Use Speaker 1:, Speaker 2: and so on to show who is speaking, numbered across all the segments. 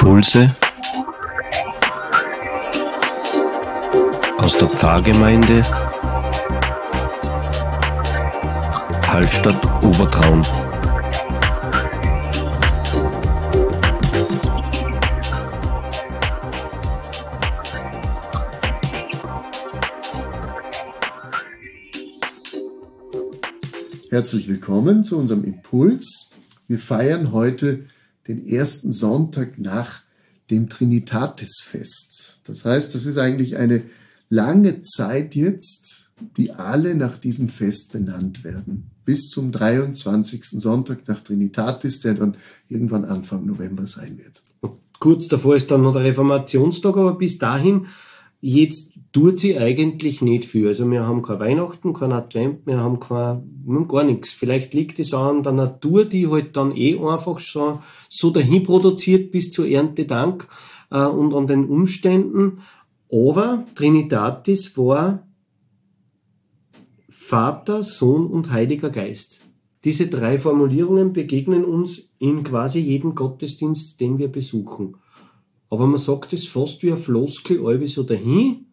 Speaker 1: Impulse aus der Pfarrgemeinde Hallstatt Obertraun.
Speaker 2: Herzlich willkommen zu unserem Impuls. Wir feiern heute den ersten Sonntag nach dem Trinitatisfest. Das heißt, das ist eigentlich eine lange Zeit jetzt, die alle nach diesem Fest benannt werden. Bis zum 23. Sonntag nach Trinitatis, der dann irgendwann Anfang November sein wird.
Speaker 3: Kurz davor ist dann noch der Reformationstag, aber bis dahin, jetzt tut sie eigentlich nicht viel. Also wir haben kein Weihnachten, kein Advent, wir haben gar nichts. Vielleicht liegt es an der Natur, die halt dann einfach so dahin produziert bis zur Erntedank und an den Umständen. Aber Trinitatis war Vater, Sohn und Heiliger Geist. Diese drei Formulierungen begegnen uns in quasi jedem Gottesdienst, den wir besuchen. Aber man sagt es fast wie ein Floskel, allweil so dahin.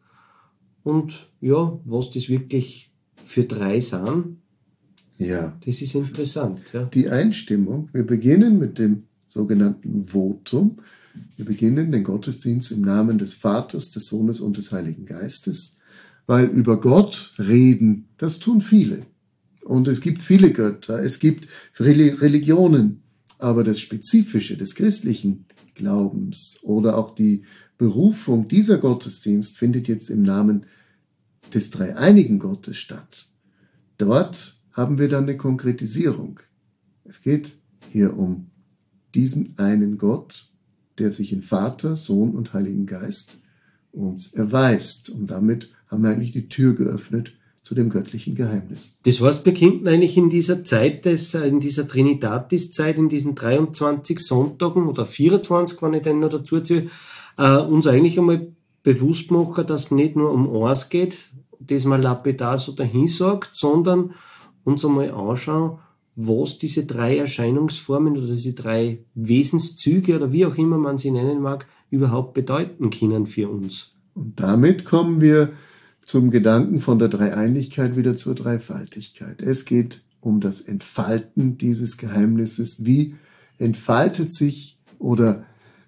Speaker 3: Und ja, was das wirklich für drei sind,
Speaker 2: ja,
Speaker 3: das ist interessant.
Speaker 2: Ja. Die Einstimmung, wir beginnen mit dem sogenannten Votum. Wir beginnen den Gottesdienst im Namen des Vaters, des Sohnes und des Heiligen Geistes, weil über Gott reden, das tun viele. Und es gibt viele Götter, es gibt Religionen, aber das Spezifische des christlichen Glaubens oder auch die Berufung dieser Gottesdienst findet jetzt im Namen des dreieinigen Gottes statt. Dort haben wir dann eine Konkretisierung. Es geht hier um diesen einen Gott, der sich in Vater, Sohn und Heiligen Geist uns erweist. Und damit haben wir eigentlich die Tür geöffnet zu dem göttlichen Geheimnis.
Speaker 3: Das heißt, wir könnten eigentlich in dieser Zeit, in dieser Trinitatis-Zeit, in diesen 23 Sonntagen oder 24, wenn ich den noch dazu zähle, uns eigentlich einmal bewusst machen, dass es nicht nur um eins geht, das man lapidar so dahin sagt, sondern uns einmal anschauen, was diese drei Erscheinungsformen oder diese drei Wesenszüge oder wie auch immer man sie nennen mag, überhaupt bedeuten können für uns.
Speaker 2: Und damit kommen wir zum Gedanken von der Dreieinigkeit wieder zur Dreifaltigkeit. Es geht um das Entfalten dieses Geheimnisses. Wie entfaltet sich oder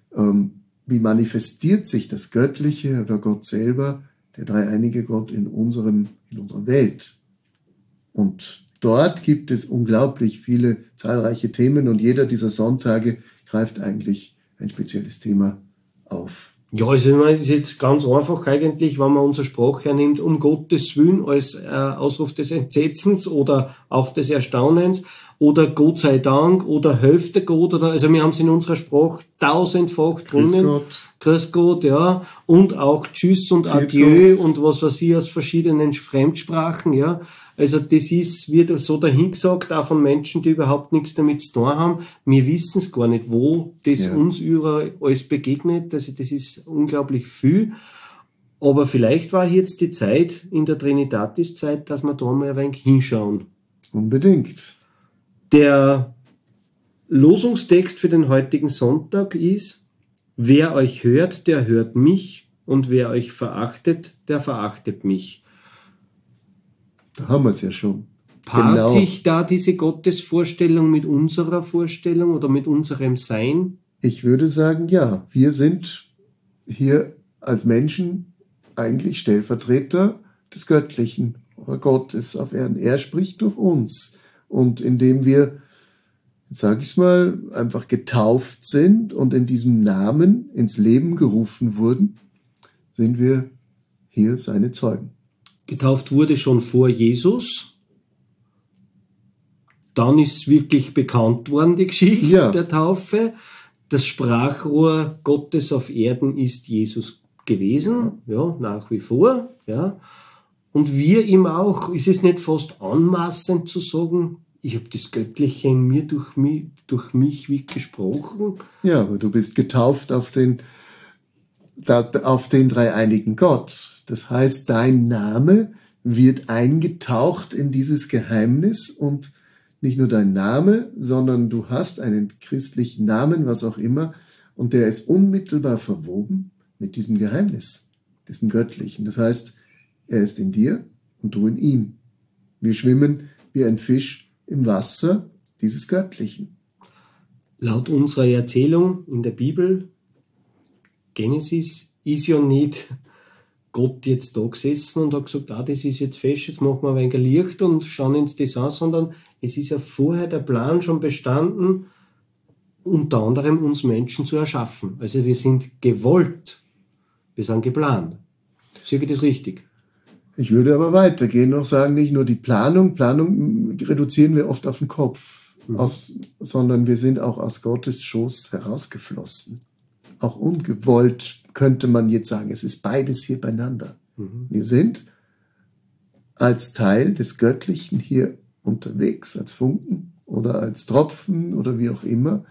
Speaker 2: wie manifestiert sich das Göttliche oder Gott selber, der dreieinige Gott in unserer Welt? Und dort gibt es unglaublich viele, zahlreiche Themen und jeder dieser Sonntage greift eigentlich ein spezielles Thema auf.
Speaker 3: Ja, also es ist jetzt ganz einfach eigentlich, wenn man unsere Sprache hernimmt, um Gottes Willen als Ausruf des Entsetzens oder auch des Erstaunens oder Gott sei Dank oder Hälfte Gott oder, also wir haben es in unserer Sprache tausendfach drinnen. Grüß Gott, ja. Und auch Tschüss und Adieu und was weiß ich aus verschiedenen Fremdsprachen, ja. Also das wird so dahingesagt, auch von Menschen, die überhaupt nichts damit zu tun haben. Wir wissen es gar nicht, wo das uns überall alles begegnet. Also das ist unglaublich viel. Aber vielleicht war jetzt die Zeit in der Trinitatis-Zeit, dass wir da mal ein wenig hinschauen.
Speaker 2: Unbedingt.
Speaker 3: Der Losungstext für den heutigen Sonntag ist: Wer euch hört, der hört mich, und wer euch verachtet, der verachtet mich.
Speaker 2: Da haben wir es ja schon.
Speaker 3: Paart sich da diese Gottesvorstellung mit unserer Vorstellung oder mit unserem Sein?
Speaker 2: Ich würde sagen, ja. Wir sind hier als Menschen eigentlich Stellvertreter des Göttlichen oder Gottes auf Erden. Er spricht durch uns. Und indem wir, jetzt sage ich es mal, einfach getauft sind und in diesem Namen ins Leben gerufen wurden, sind wir hier seine Zeugen.
Speaker 3: Getauft wurde schon vor Jesus. Dann ist wirklich bekannt worden, die Geschichte der Taufe. Das Sprachrohr Gottes auf Erden ist Jesus gewesen, ja, nach wie vor. Ja. Und wir ihm auch. Ist es nicht fast anmaßend zu sagen, ich habe das Göttliche in mir durch mich wie gesprochen?
Speaker 2: Ja, aber du bist getauft auf den dreieinigen Gott. Das heißt, dein Name wird eingetaucht in dieses Geheimnis und nicht nur dein Name, sondern du hast einen christlichen Namen, was auch immer, Und der ist unmittelbar verwoben mit diesem Geheimnis, diesem Göttlichen. Das heißt, er ist in dir und du in ihm. Wir schwimmen wie ein Fisch im Wasser dieses Göttlichen.
Speaker 3: Laut unserer Erzählung in der Bibel, Genesis, ist ja nicht Gott jetzt da gesessen und hat gesagt, das ist jetzt fest, jetzt machen wir ein wenig Licht und schauen uns das an, sondern es ist ja vorher der Plan schon bestanden, unter anderem uns Menschen zu erschaffen. Also wir sind gewollt, wir sind geplant. Sehe ich das richtig?
Speaker 2: Ich würde aber weitergehen und noch sagen, nicht nur die Planung reduzieren wir oft auf den Kopf, sondern wir sind auch aus Gottes Schoß herausgeflossen. Auch ungewollt könnte man jetzt sagen, es ist beides hier beieinander. Wir sind als Teil des Göttlichen hier unterwegs, als Funken oder als Tropfen oder wie auch immer.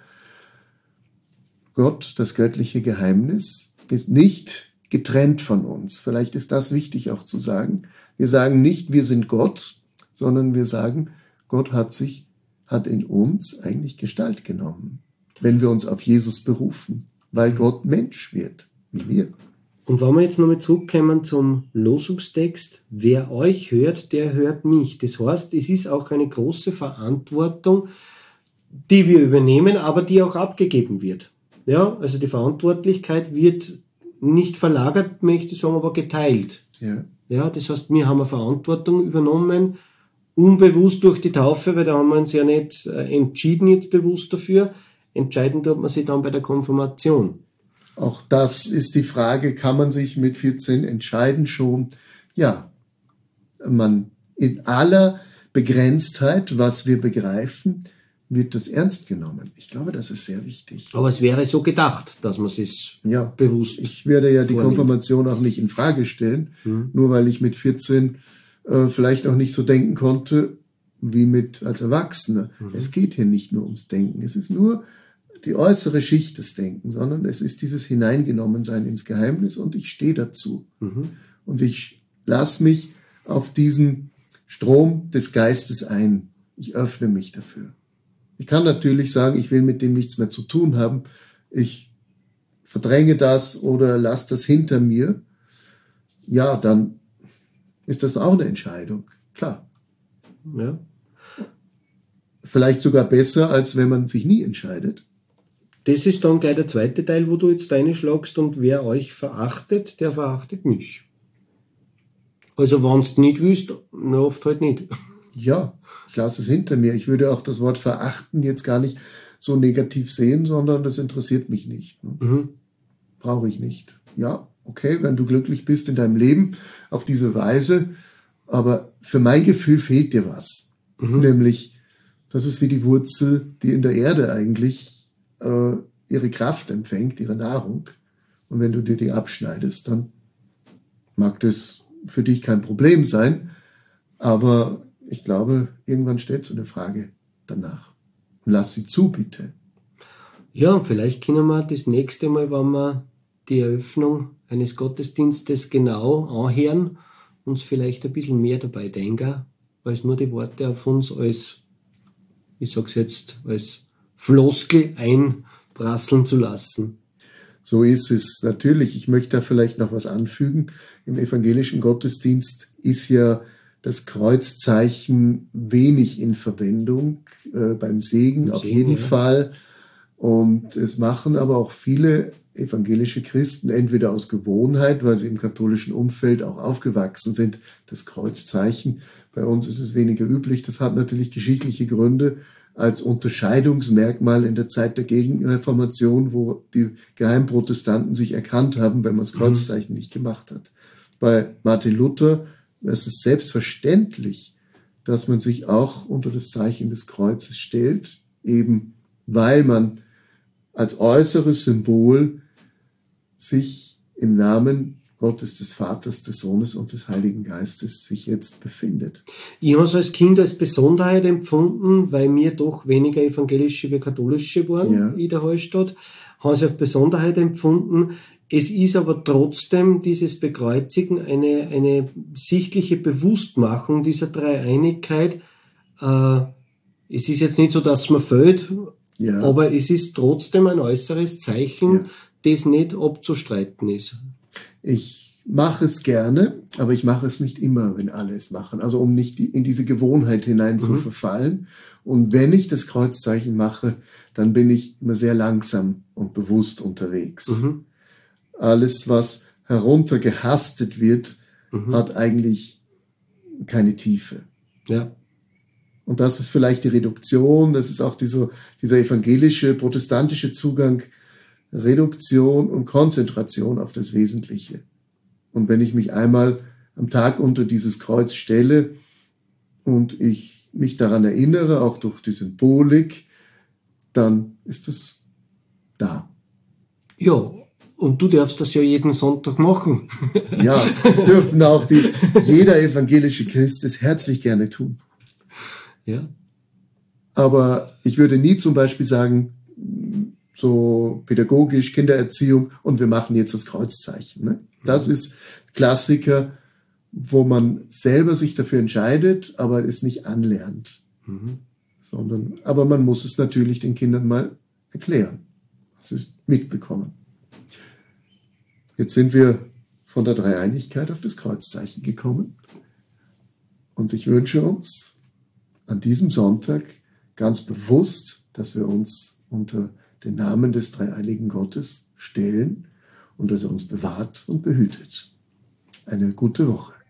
Speaker 2: Gott, das göttliche Geheimnis, ist nicht getrennt von uns. Vielleicht ist das wichtig auch zu sagen. Wir sagen nicht, wir sind Gott, sondern wir sagen, Gott hat in uns eigentlich Gestalt genommen, wenn wir uns auf Jesus berufen, weil Gott Mensch wird, wie wir.
Speaker 3: Und wenn wir jetzt nochmal zurückkommen zum Losungstext, wer euch hört, der hört mich. Das heißt, es ist auch eine große Verantwortung, die wir übernehmen, aber die auch abgegeben wird. Ja, also die Verantwortlichkeit wird nicht verlagert, möchte ich sagen, aber geteilt. Ja, das heißt, wir haben eine Verantwortung übernommen, unbewusst durch die Taufe, weil da haben wir uns ja nicht entschieden jetzt bewusst dafür. Entscheiden tut man sich dann bei der Konfirmation.
Speaker 2: Auch das ist die Frage, kann man sich mit 14 entscheiden schon? Ja, man in aller Begrenztheit, was wir begreifen, wird das ernst genommen. Ich glaube, das ist sehr wichtig.
Speaker 3: Aber es wäre so gedacht, dass man es bewusst
Speaker 2: Ich werde ja die
Speaker 3: vornimmt.
Speaker 2: Konfirmation auch nicht in Frage stellen, nur weil ich mit 14 vielleicht noch nicht so denken konnte wie als Erwachsener. Es geht hier nicht nur ums Denken. Es ist nur die äußere Schicht des Denkens, sondern es ist dieses Hineingenommensein ins Geheimnis und ich stehe dazu. Und ich lasse mich auf diesen Strom des Geistes ein. Ich öffne mich dafür. Ich kann natürlich sagen, ich will mit dem nichts mehr zu tun haben. Ich verdränge das oder lasse das hinter mir. Ja, dann ist das auch eine Entscheidung. Klar.
Speaker 3: Ja.
Speaker 2: Vielleicht sogar besser, als wenn man sich nie entscheidet.
Speaker 3: Das ist dann gleich der zweite Teil, wo du jetzt reinschlagst und wer euch verachtet, der verachtet mich. Also wenn du nicht willst, oft halt nicht.
Speaker 2: Ja, ich lasse es hinter mir. Ich würde auch das Wort verachten jetzt gar nicht so negativ sehen, sondern das interessiert mich nicht. Brauche ich nicht. Ja, okay, wenn du glücklich bist in deinem Leben auf diese Weise, aber für mein Gefühl fehlt dir was. Nämlich, das ist wie die Wurzel, die in der Erde eigentlich ihre Kraft empfängt, ihre Nahrung. Und wenn du dir die abschneidest, dann mag das für dich kein Problem sein, aber ich glaube, irgendwann stellst du eine Frage danach. Und lass sie zu, bitte.
Speaker 3: Ja, vielleicht können wir das nächste Mal, wenn wir die Eröffnung eines Gottesdienstes genau anhören, uns vielleicht ein bisschen mehr dabei denken, als nur die Worte auf uns als, ich sag's jetzt, als Floskel einprasseln zu lassen.
Speaker 2: So ist es natürlich. Ich möchte da vielleicht noch was anfügen. Im evangelischen Gottesdienst ist ja das Kreuzzeichen wenig in Verwendung, beim Segen auf jeden Fall. Und es machen aber auch viele evangelische Christen, entweder aus Gewohnheit, weil sie im katholischen Umfeld auch aufgewachsen sind, das Kreuzzeichen. Bei uns ist es weniger üblich. Das hat natürlich geschichtliche Gründe als Unterscheidungsmerkmal in der Zeit der Gegenreformation, wo die Geheimprotestanten sich erkannt haben, wenn man das Kreuzzeichen nicht gemacht hat. Bei Martin Luther ist es selbstverständlich, dass man sich auch unter das Zeichen des Kreuzes stellt, eben weil man als äußeres Symbol sich im Namen Gottes, des Vaters, des Sohnes und des Heiligen Geistes sich jetzt befindet.
Speaker 3: Ich habe es als Kind als Besonderheit empfunden, weil wir doch weniger evangelische wie katholische waren in der Hallstatt. Habe es als Besonderheit empfunden. Es ist aber trotzdem dieses Bekreuzigen eine sichtliche Bewusstmachung dieser Dreieinigkeit. Es ist jetzt nicht so, dass man fällt
Speaker 2: Ja.
Speaker 3: Aber es ist trotzdem ein äußeres Zeichen, das nicht abzustreiten ist.
Speaker 2: Ich mache es gerne, aber ich mache es nicht immer, wenn alle es machen. Also um nicht in diese Gewohnheit hinein zu verfallen. Und wenn ich das Kreuzzeichen mache, dann bin ich immer sehr langsam und bewusst unterwegs. Alles, was heruntergehastet wird, hat eigentlich keine Tiefe.
Speaker 3: Ja.
Speaker 2: Und das ist vielleicht die Reduktion, das ist auch dieser evangelische, protestantische Zugang, Reduktion und Konzentration auf das Wesentliche. Und wenn ich mich einmal am Tag unter dieses Kreuz stelle und ich mich daran erinnere, auch durch die Symbolik, dann ist es da.
Speaker 3: Ja, und du darfst das ja jeden Sonntag machen.
Speaker 2: Ja, das dürfen auch jeder evangelische Christ es herzlich gerne tun.
Speaker 3: Ja.
Speaker 2: Aber ich würde nie zum Beispiel sagen, so pädagogisch, Kindererziehung, und wir machen jetzt das Kreuzzeichen. Ne? Das ist Klassiker, wo man selber sich dafür entscheidet, aber es nicht anlernt. Aber man muss es natürlich den Kindern mal erklären. Das ist mitbekommen. Jetzt sind wir von der Dreieinigkeit auf das Kreuzzeichen gekommen. Und ich wünsche uns an diesem Sonntag ganz bewusst, dass wir uns unter den Namen des dreieinigen Gottes stellen und dass er uns bewahrt und behütet. Eine gute Woche.